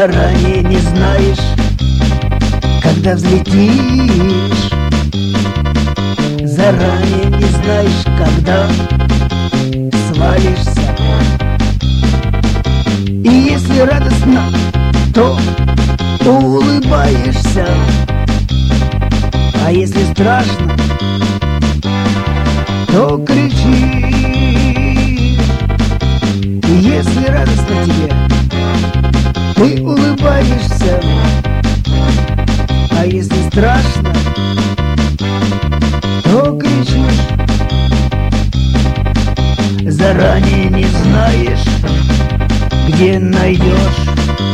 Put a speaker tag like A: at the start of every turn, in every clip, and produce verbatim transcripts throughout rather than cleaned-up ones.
A: Заранее не знаешь, когда взлетишь. Заранее не знаешь, когда свалишься. И если радостно, то улыбаешься. А если страшно, то кричишь. И если радостно тебе, ты улыбаешься. А если страшно, то кричишь. Заранее не знаешь, где найдешь.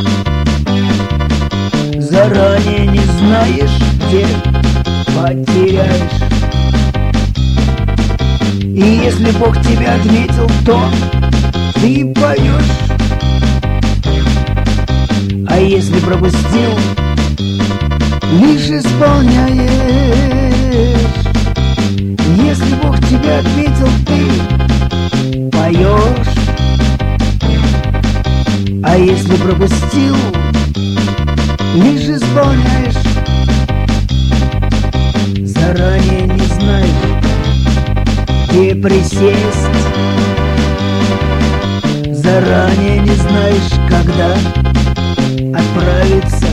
A: Заранее не знаешь, где потеряешь. И если Бог тебя отметил, то ты поешь. А если пропустил, лишь исполняешь. Если Бог тебя отметил, ты поешь. А если пропустил, лишь исполняешь. Заранее не знаешь, где присесть. Заранее не знаешь, когда отправиться.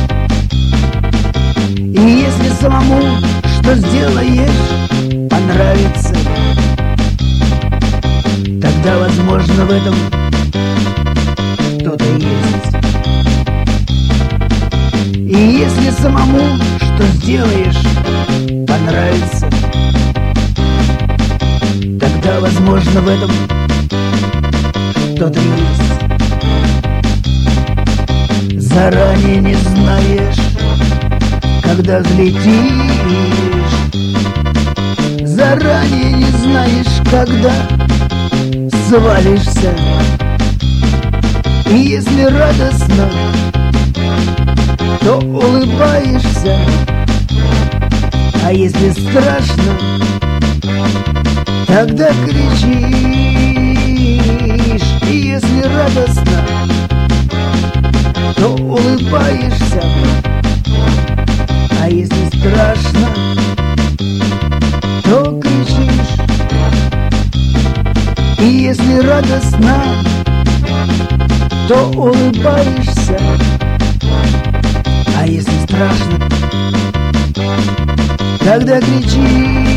A: И если самому, что сделаешь, понравится, тогда, возможно, в этом что-то есть. И если самому, что сделаешь, понравится, тогда, возможно, в этом что-то есть. Заранее не знаешь, когда взлетишь. Заранее не знаешь, когда свалишься. И если радостно, то улыбаешься. А если страшно, тогда кричишь. И если радостно, то улыбаешься. А если страшно, то кричишь. И если радостно, то улыбаешься. А если страшно, тогда кричишь.